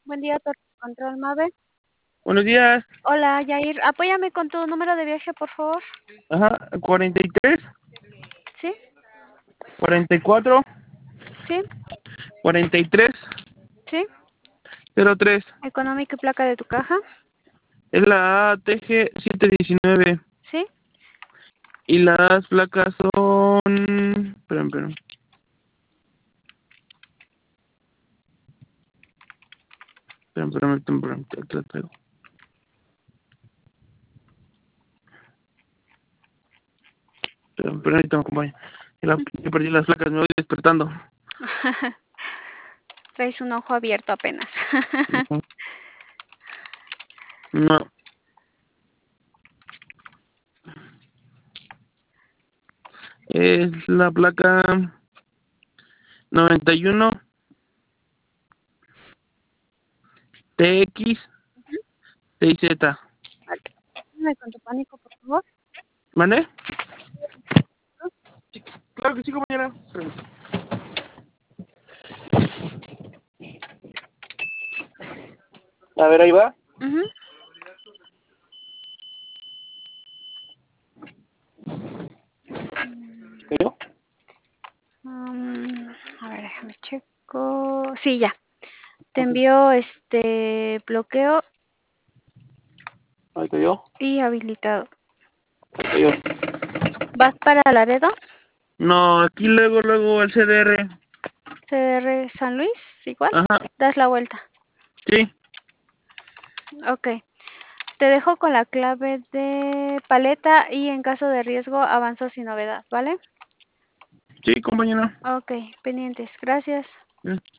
Buen día, Torre de Control Mave. Buenos días. Hola, Yair. Apóyame con tu número de viaje, por favor. Ajá, 43, ¿Sí? 44, ¿Sí? 43, ¿Sí? 03. Económico y placa de tu caja. Es la ATG 719. ¿Sí? Y las placas son... Espera. Espera, te las traigo. Espera, ahorita me acompaña. Yo perdí las placas, me voy despertando. Traes un ojo abierto apenas. No. Es la placa 91 TX 6Z. Apóyame con tu pánico, por favor. ¿Mande? Sí, claro que sí, compañera. A ver, ahí va. Ujú. ¿Pero? A ver, déjame checo. Sí, ya. Te Ok. envío bloqueo Ahí cayó. y habilitado. Ahí cayó. ¿Vas para Laredo? No, aquí luego el CDR. CR San Luis, igual. Ajá, Das la vuelta. sí. Ok. Te dejo con la clave de paleta y en caso de riesgo avanzo sin novedad, ¿vale? Sí, compañera. Ok, pendientes. Gracias. Mm.